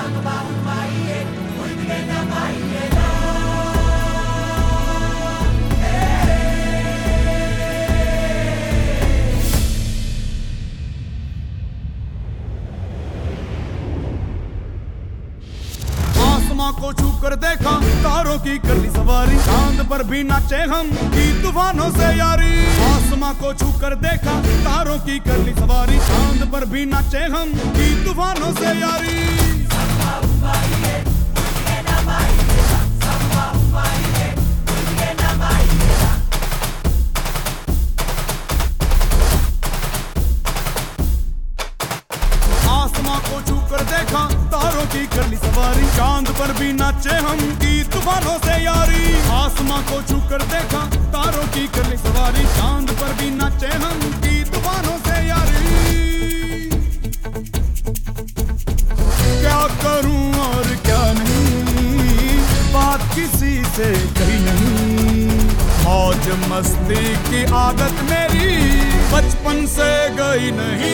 को छू कर देखा तारों की कर ली सवारी, चांद पर भी नाचे हम की तूफानों से यारी। आसमां को छू कर देखा तारों की कर ली सवारी, चांद पर भी नाचे हम की तूफानों से यारी। आसमां को छू कर देखा तारों की कर ली सवारी, चांद पर भी नाचे हम की तूफानों से यारी। आसमां को छू कर देखा तारों की कर ली सवारी, चांद पर भी नाचे हम की तूफानों से यारी। क्या करूं और क्या नहीं, बात किसी से कही नहीं। मौज मस्ती की आदत मेरी बचपन से गई नहीं।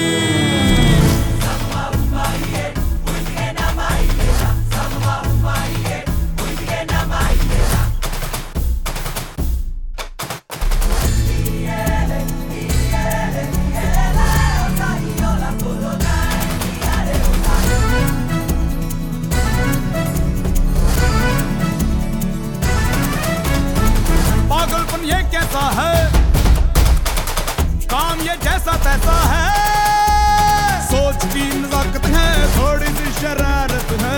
पागलपन ये कैसा है, काम ये जैसा तैसा है। सोच की नजाकत है, थोड़ी सी शरारत है।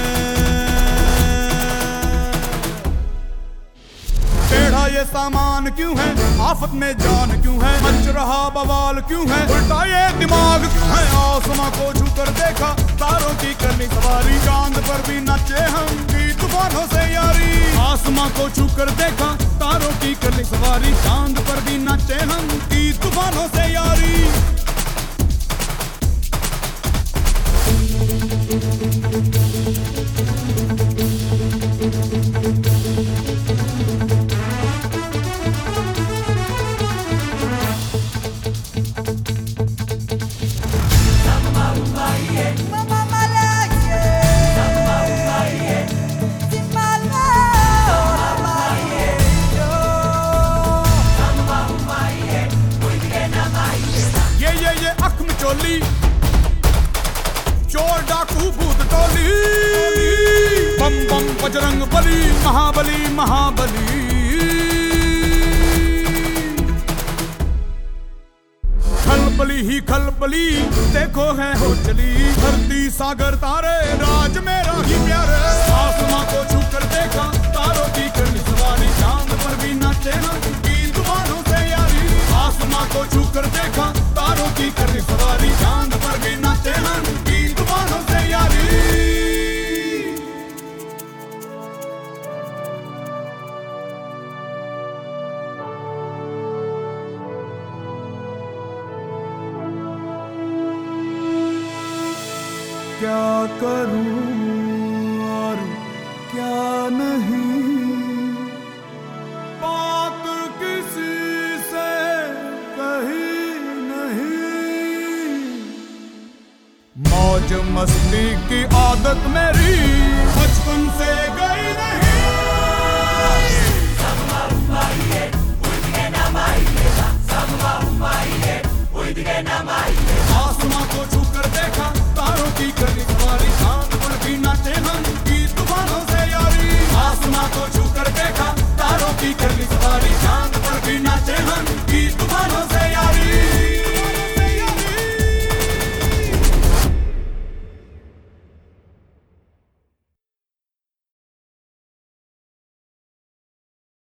टेढ़ा ये सामान क्यों है, आफत में जान क्यों है, मच रहा बवाल क्यों है, उल्टा ये दिमाग क्यों है। आसमां को छू कर देखा तारों की करनी सवारी, चांद पर भी नाचे हम की तूफानों से यारी। आसमां को छू कर देखा तारों की करनी सवारी, चांद पर भी नाचे हम की तूफानों से यारी। ये अख में चोली, चोर डाकू भूत टोली, बम बम बजरंग बली, महाबली महाबली। खलबली ही खलबली देखो है हो चली, धरती सागर तारे राज मेरा ही प्यारे। आसमां को छू कर देखा तारों की करनी सवारी, चांद पर भी नाचे हम की तूफानों से यारी। आसमां को छू कर देखा तारों की करनी सवारी, चांद पर भी नाचे हम की तूफानों से यारी। क्या करूं और क्या नहीं, बात किसी से कही नहीं। मौज मस्ती की आदत मेरी बचपन से गई।